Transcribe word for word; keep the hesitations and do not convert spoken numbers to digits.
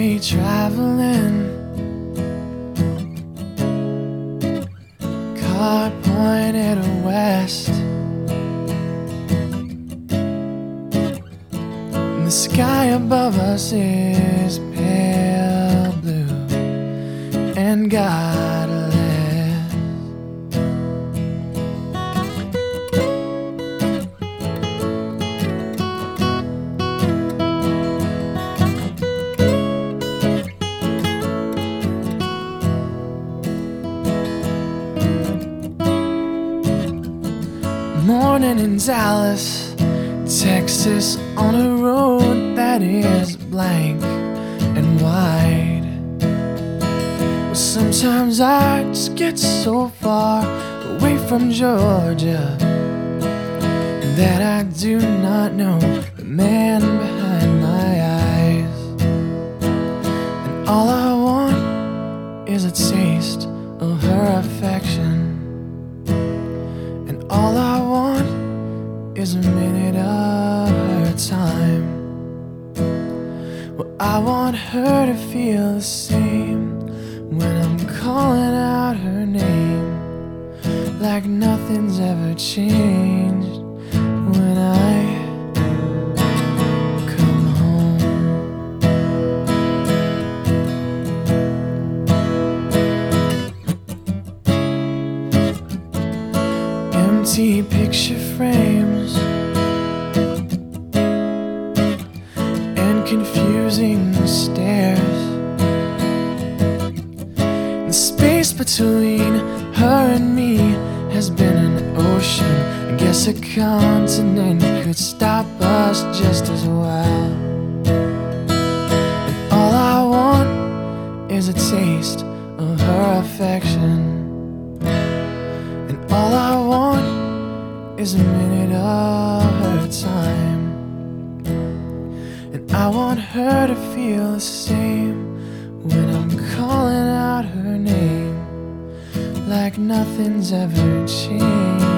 me traveling, car pointed west, and the sky above us is pale blue and godless. Morning in Dallas, Texas, on a road that is blank and wide. Well, sometimes I just get so far away from Georgia that I do not know the man behind my eyes. And all I want is a taste of her affection. And all I want is a minute of her time. Well, I want her to feel the same when I'm calling out her name, like nothing's ever changed when I come home. Empty picture frames and confusing stares. The space between her and me has been an ocean. I guess a continent could stop us just as well. And all I want is a taste of her affection. And all I want is a minute of her time. And I want her to feel the same when I'm calling out her name, like nothing's ever changed.